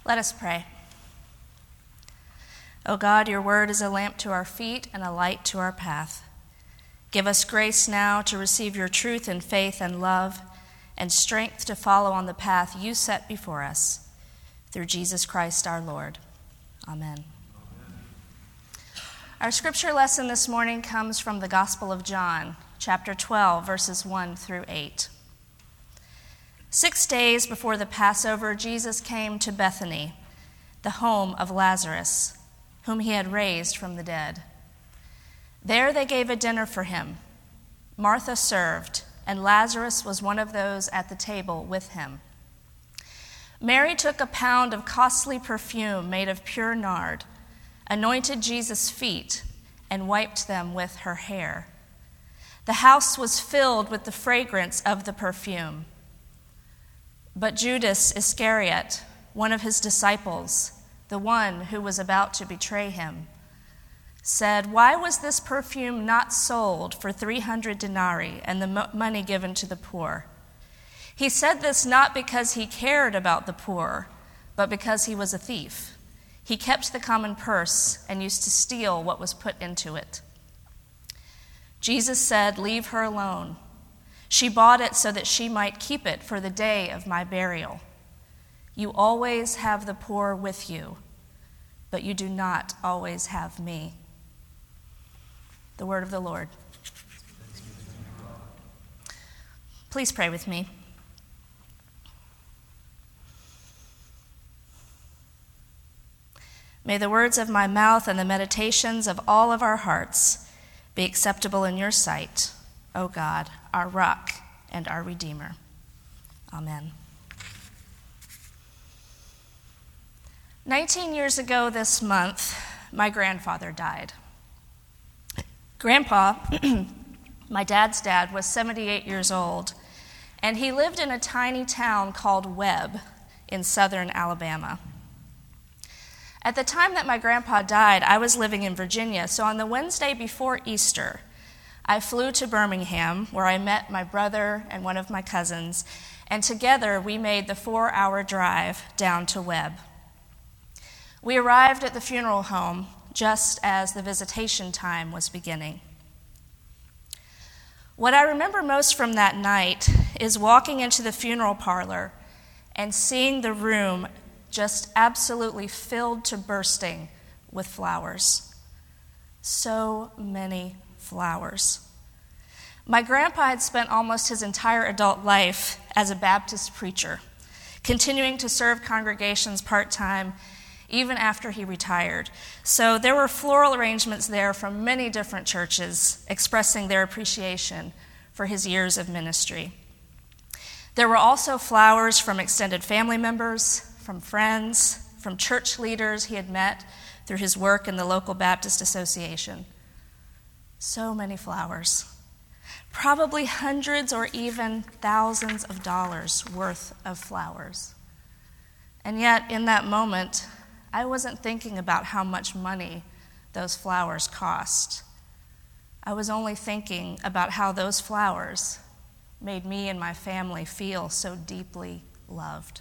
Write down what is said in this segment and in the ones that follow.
Let us pray. O God, your word is a lamp to our feet and a light to our path. Give us grace now to receive your truth in faith and love, and strength to follow on the path you set before us. Through Jesus Christ our Lord. Amen. Our scripture lesson this morning comes from the Gospel of John, chapter 12, verses 1 through 8. 6 days before the Passover, Jesus came to Bethany, the home of Lazarus, whom he had raised from the dead. There they gave a dinner for him. Martha served, and Lazarus was one of those at the table with him. Mary took a pound of costly perfume made of pure nard, anointed Jesus' feet, and wiped them with her hair. The house was filled with the fragrance of the perfume. But Judas Iscariot, one of his disciples, the one who was about to betray him, said, "Why was this perfume not sold for 300 denarii and the money given to the poor?" He said this not because he cared about the poor, but because he was a thief. He kept the common purse and used to steal what was put into it. Jesus said, "Leave her alone. She bought it so that she might keep it for the day of my burial. You always have the poor with you, but you do not always have me." The word of the Lord. Please pray with me. May the words of my mouth and the meditations of all of our hearts be acceptable in your sight, O God, our rock and our Redeemer. Amen. 19 years ago this month, my grandfather died. Grandpa, my dad's dad, was 78 years old, and he lived in a tiny town called Webb in southern Alabama. At the time that my grandpa died, I was living in Virginia, so on the Wednesday before Easter, I flew to Birmingham, where I met my brother and one of my cousins, and together we made the 4-hour drive down to Webb. We arrived at the funeral home just as the visitation time was beginning. What I remember most from that night is walking into the funeral parlor and seeing the room just absolutely filled to bursting with flowers. So many flowers. My grandpa had spent almost his entire adult life as a Baptist preacher, continuing to serve congregations part-time even after he retired. So there were floral arrangements there from many different churches expressing their appreciation for his years of ministry. There were also flowers from extended family members, from friends, from church leaders he had met through his work in the local Baptist Association. So many flowers. Probably hundreds or even thousands of dollars worth of flowers. And yet, in that moment, I wasn't thinking about how much money those flowers cost. I was only thinking about how those flowers made me and my family feel so deeply loved.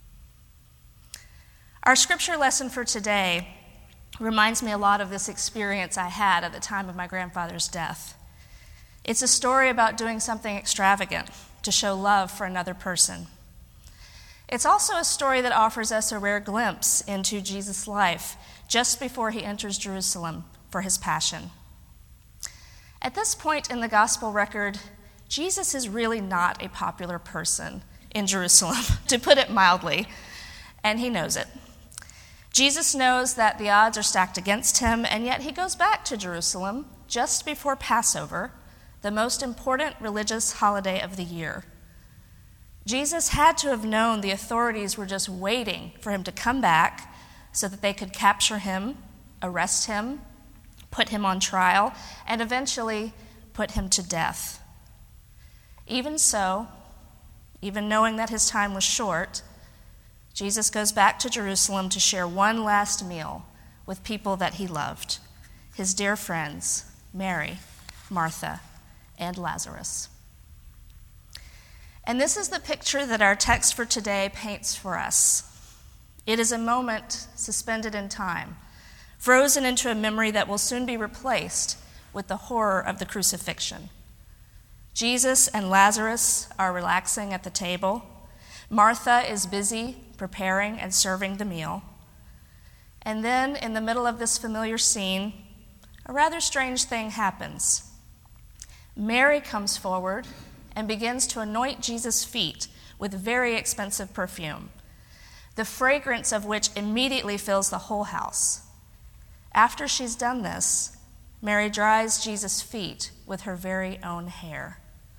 Our scripture lesson for today reminds me a lot of this experience I had at the time of my grandfather's death. It's a story about doing something extravagant to show love for another person. It's also a story that offers us a rare glimpse into Jesus' life just before he enters Jerusalem for his passion. At this point in the gospel record, Jesus is really not a popular person in Jerusalem, to put it mildly, and he knows it. Jesus knows that the odds are stacked against him, and yet he goes back to Jerusalem just before Passover, the most important religious holiday of the year. Jesus had to have known the authorities were just waiting for him to come back so that they could capture him, arrest him, put him on trial, and eventually put him to death. Even so, even knowing that his time was short, Jesus goes back to Jerusalem to share one last meal with people that he loved, his dear friends, Mary, Martha, and Lazarus. And this is the picture that our text for today paints for us. It is a moment suspended in time, frozen into a memory that will soon be replaced with the horror of the crucifixion. Jesus and Lazarus are relaxing at the table. Martha is busy preparing and serving the meal. And then, in the middle of this familiar scene, a rather strange thing happens. Mary comes forward and begins to anoint Jesus' feet with very expensive perfume, the fragrance of which immediately fills the whole house. After she's done this, Mary dries Jesus' feet with her very own hair.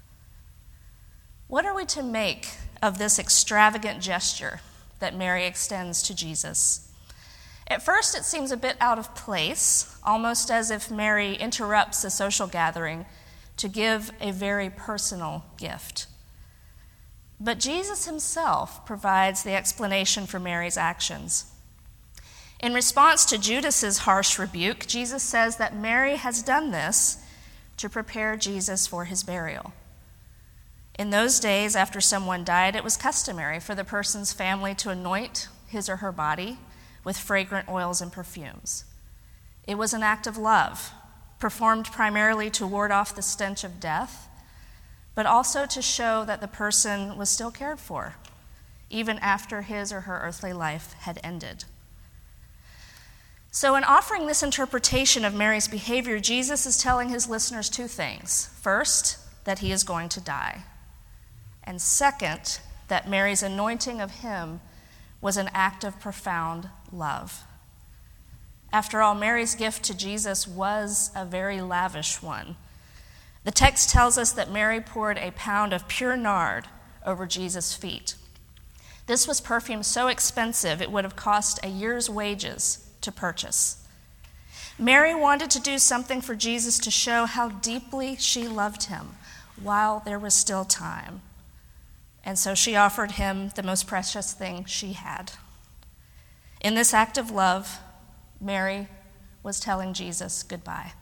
What are we to make of this extravagant gesture that Mary extends to Jesus? At first, it seems a bit out of place, almost as if Mary interrupts a social gathering to give a very personal gift. But Jesus himself provides the explanation for Mary's actions. In response to Judas's harsh rebuke, Jesus says that Mary has done this to prepare Jesus for his burial. In those days, after someone died, it was customary for the person's family to anoint his or her body with fragrant oils and perfumes. It was an act of love, performed primarily to ward off the stench of death, but also to show that the person was still cared for, even after his or her earthly life had ended. So in offering this interpretation of Mary's behavior, Jesus is telling his listeners two things. First, that he is going to die. And second, that Mary's anointing of him was an act of profound love. After all, Mary's gift to Jesus was a very lavish one. The text tells us that Mary poured a pound of pure nard over Jesus' feet. This was perfume so expensive it would have cost a year's wages to purchase. Mary wanted to do something for Jesus to show how deeply she loved him while there was still time. And so she offered him the most precious thing she had. In this act of love, Mary was telling Jesus goodbye.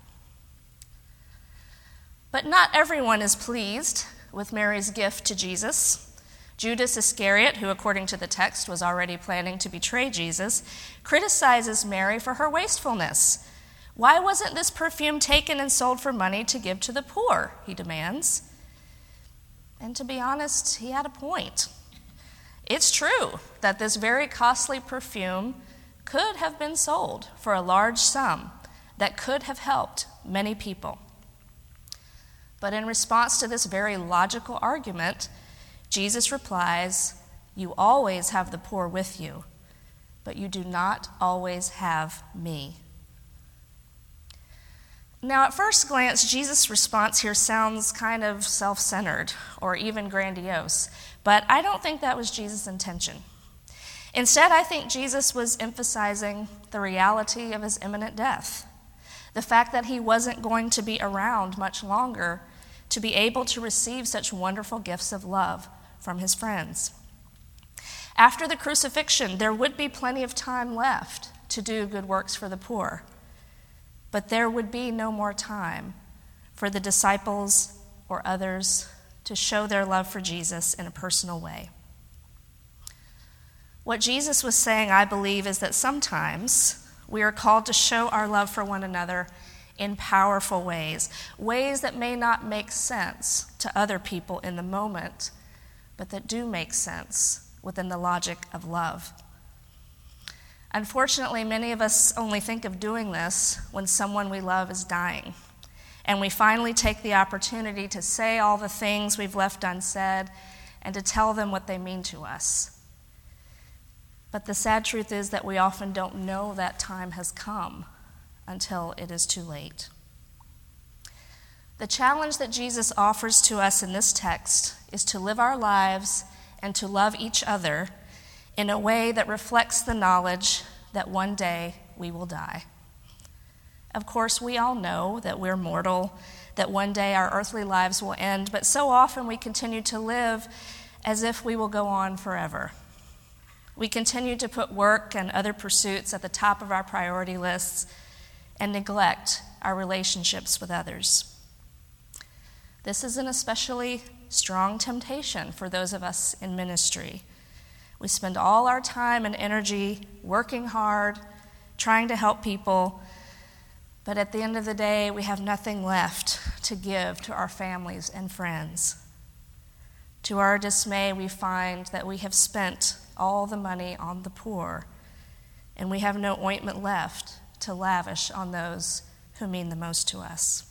But not everyone is pleased with Mary's gift to Jesus. Judas Iscariot, who according to the text was already planning to betray Jesus, criticizes Mary for her wastefulness. Why wasn't this perfume taken and sold for money to give to the poor, he demands. And to be honest, he had a point. It's true that this very costly perfume could have been sold for a large sum that could have helped many people. But in response to this very logical argument, Jesus replies, "You always have the poor with you, but you do not always have me." Now, at first glance, Jesus' response here sounds kind of self-centered or even grandiose, but I don't think that was Jesus' intention. Instead, I think Jesus was emphasizing the reality of his imminent death, the fact that he wasn't going to be around much longer to be able to receive such wonderful gifts of love from his friends. After the crucifixion, there would be plenty of time left to do good works for the poor, but there would be no more time for the disciples or others to show their love for Jesus in a personal way. What Jesus was saying, I believe, is that sometimes we are called to show our love for one another in powerful ways, ways that may not make sense to other people in the moment, but that do make sense within the logic of love. Unfortunately, many of us only think of doing this when someone we love is dying, and we finally take the opportunity to say all the things we've left unsaid and to tell them what they mean to us. But the sad truth is that we often don't know that time has come until it is too late. The challenge that Jesus offers to us in this text is to live our lives and to love each other in a way that reflects the knowledge that one day we will die. Of course, we all know that we're mortal, that one day our earthly lives will end, but so often we continue to live as if we will go on forever. We continue to put work and other pursuits at the top of our priority lists and neglect our relationships with others. This is an especially strong temptation for those of us in ministry. We spend all our time and energy working hard, trying to help people, but at the end of the day, we have nothing left to give to our families and friends. To our dismay, we find that we have spent all the money on the poor, and we have no ointment left to lavish on those who mean the most to us.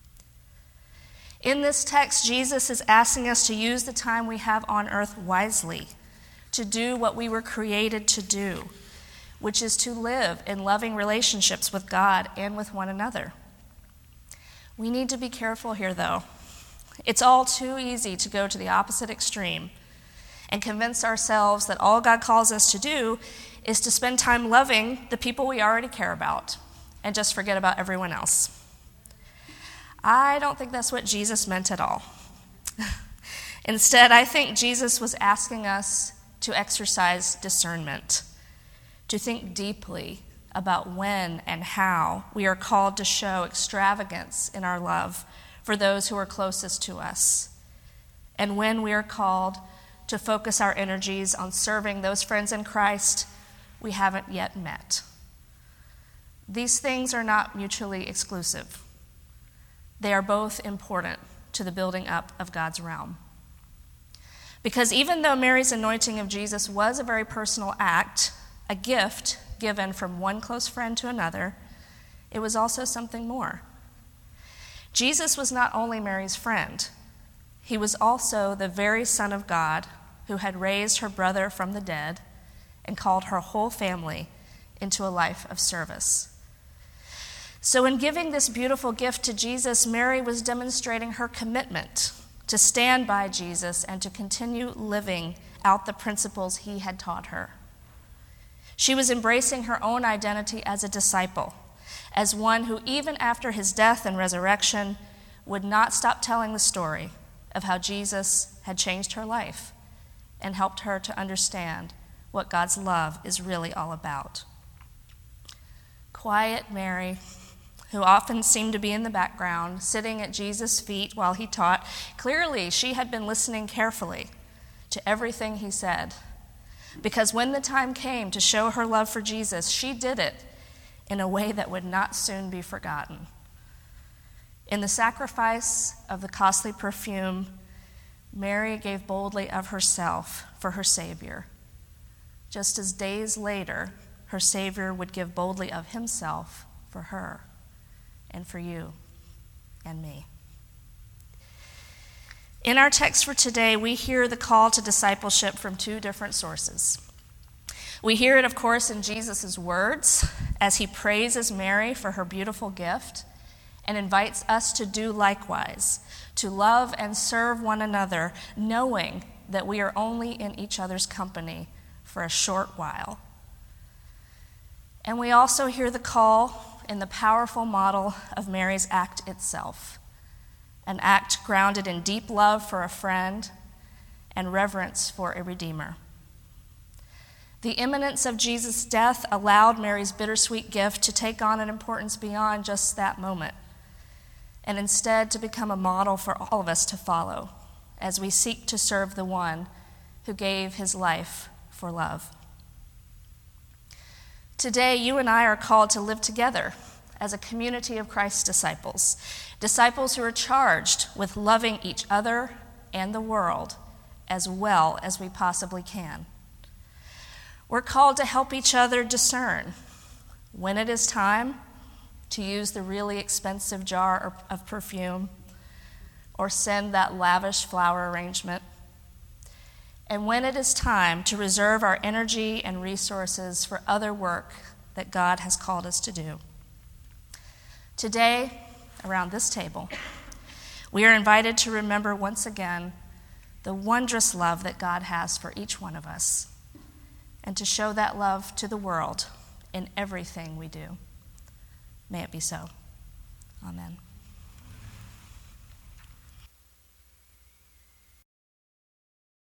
In this text, Jesus is asking us to use the time we have on earth wisely, to do what we were created to do, which is to live in loving relationships with God and with one another. We need to be careful here, though. It's all too easy to go to the opposite extreme and convince ourselves that all God calls us to do is to spend time loving the people we already care about and just forget about everyone else. I don't think that's what Jesus meant at all. Instead, I think Jesus was asking us to exercise discernment, to think deeply about when and how we are called to show extravagance in our love for those who are closest to us, and when we are called to focus our energies on serving those friends in Christ we haven't yet met. These things are not mutually exclusive. They are both important to the building up of God's realm. Because even though Mary's anointing of Jesus was a very personal act, a gift given from one close friend to another, it was also something more. Jesus was not only Mary's friend, he was also the very Son of God who had raised her brother from the dead and called her whole family into a life of service. So in giving this beautiful gift to Jesus, Mary was demonstrating her commitment to stand by Jesus and to continue living out the principles he had taught her. She was embracing her own identity as a disciple, as one who, even after his death and resurrection, would not stop telling the story of how Jesus had changed her life and helped her to understand what God's love is really all about. Quiet Mary, who often seemed to be in the background, sitting at Jesus' feet while he taught, clearly she had been listening carefully to everything he said, because when the time came to show her love for Jesus, she did it in a way that would not soon be forgotten. In the sacrifice of the costly perfume, Mary gave boldly of herself for her Savior, just as days later, her Savior would give boldly of himself for her and for you and me. In our text for today, we hear the call to discipleship from two different sources. We hear it, of course, in Jesus' words as he praises Mary for her beautiful gift and invites us to do likewise, to love and serve one another, knowing that we are only in each other's company for a short while. And we also hear the call in the powerful model of Mary's act itself, an act grounded in deep love for a friend and reverence for a Redeemer. The imminence of Jesus' death allowed Mary's bittersweet gift to take on an importance beyond just that moment, and instead to become a model for all of us to follow as we seek to serve the one who gave his life for love. Today, you and I are called to live together as a community of Christ's disciples, disciples who are charged with loving each other and the world as well as we possibly can. We're called to help each other discern when it is time to use the really expensive jar of perfume or send that lavish flower arrangement, and when it is time to reserve our energy and resources for other work that God has called us to do. Today, around this table, we are invited to remember once again the wondrous love that God has for each one of us, and to show that love to the world in everything we do. May it be so. Amen.